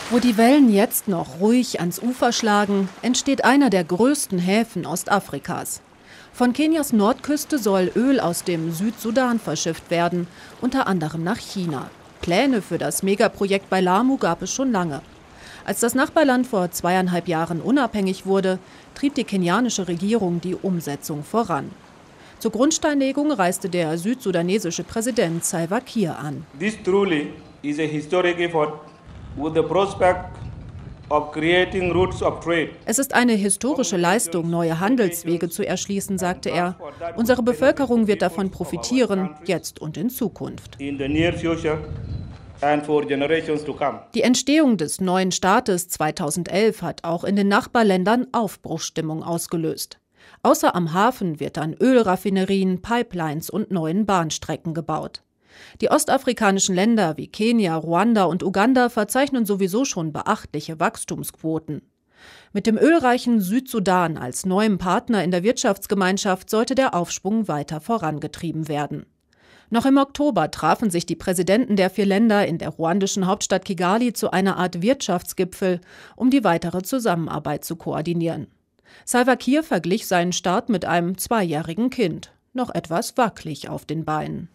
Wo die Wellen jetzt noch ruhig ans Ufer schlagen, entsteht einer der größten Häfen Ostafrikas. Von Kenias Nordküste soll Öl aus dem Südsudan verschifft werden, unter anderem nach China. Pläne für das Megaprojekt bei Lamu gab es schon lange. Als das Nachbarland vor 2,5 Jahren unabhängig wurde, trieb die kenianische Regierung die Umsetzung voran. Zur Grundsteinlegung reiste der südsudanesische Präsident Salva Kiir an. This truly is a historic effort with the prospect of creating routes of trade. Es ist eine historische Leistung, neue Handelswege zu erschließen, sagte er. Unsere Bevölkerung wird davon profitieren, jetzt und in Zukunft. In the near future and for generations to come. Die Entstehung des neuen Staates 2011 hat auch in den Nachbarländern Aufbruchsstimmung ausgelöst. Außer am Hafen wird an Ölraffinerien, Pipelines und neuen Bahnstrecken gebaut. Die ostafrikanischen Länder wie Kenia, Ruanda und Uganda verzeichnen sowieso schon beachtliche Wachstumsquoten. Mit dem ölreichen Südsudan als neuem Partner in der Wirtschaftsgemeinschaft sollte der Aufschwung weiter vorangetrieben werden. Noch im Oktober trafen sich die Präsidenten der 4 Länder in der ruandischen Hauptstadt Kigali zu einer Art Wirtschaftsgipfel, um die weitere Zusammenarbeit zu koordinieren. Salva Kiir verglich seinen Start mit einem 2-jährigen Kind, noch etwas wackelig auf den Beinen.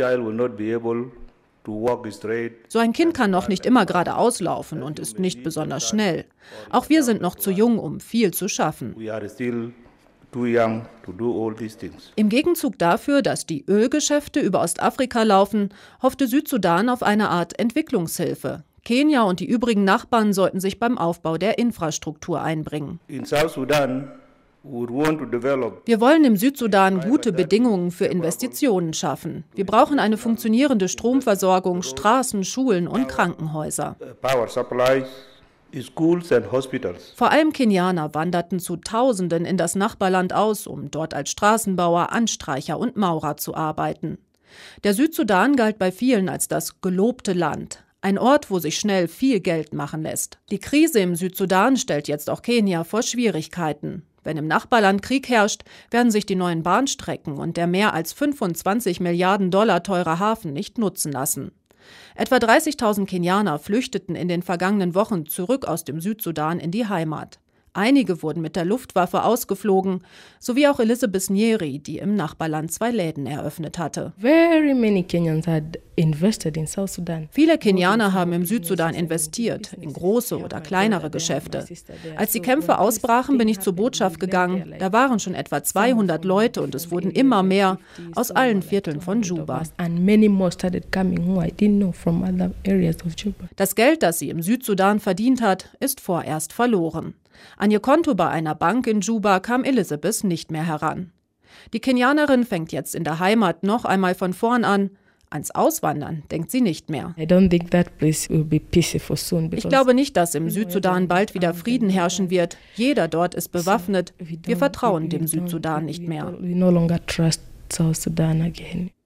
So ein Kind kann noch nicht immer geradeaus laufen und ist nicht besonders schnell. Auch wir sind noch zu jung, um viel zu schaffen. Im Gegenzug dafür, dass die Ölgeschäfte über Ostafrika laufen, hoffte Südsudan auf eine Art Entwicklungshilfe. Kenia und die übrigen Nachbarn sollten sich beim Aufbau der Infrastruktur einbringen. Wir wollen im Südsudan gute Bedingungen für Investitionen schaffen. Wir brauchen eine funktionierende Stromversorgung, Straßen, Schulen und Krankenhäuser. Vor allem Kenianer wanderten zu Tausenden in das Nachbarland aus, um dort als Straßenbauer, Anstreicher und Maurer zu arbeiten. Der Südsudan galt bei vielen als das gelobte Land. Ein Ort, wo sich schnell viel Geld machen lässt. Die Krise im Südsudan stellt jetzt auch Kenia vor Schwierigkeiten. Wenn im Nachbarland Krieg herrscht, werden sich die neuen Bahnstrecken und der mehr als 25 Milliarden Dollar teure Hafen nicht nutzen lassen. Etwa 30.000 Kenianer flüchteten in den vergangenen Wochen zurück aus dem Südsudan in die Heimat. Einige wurden mit der Luftwaffe ausgeflogen, sowie auch Elizabeth Nyeri, die im Nachbarland 2 Läden eröffnet hatte. Viele Kenianer haben im Südsudan investiert, in große oder kleinere Geschäfte. Als die Kämpfe ausbrachen, bin ich zur Botschaft gegangen. Da waren schon etwa 200 Leute und es wurden immer mehr aus allen Vierteln von Juba. Das Geld, das sie im Südsudan verdient hat, ist vorerst verloren. An ihr Konto bei einer Bank in Juba kam Elizabeth nicht mehr heran. Die Kenianerin fängt jetzt in der Heimat noch einmal von vorn an. Ans Auswandern denkt sie nicht mehr. Ich glaube nicht, dass im Südsudan bald wieder Frieden herrschen wird. Jeder dort ist bewaffnet. Wir vertrauen dem Südsudan nicht mehr.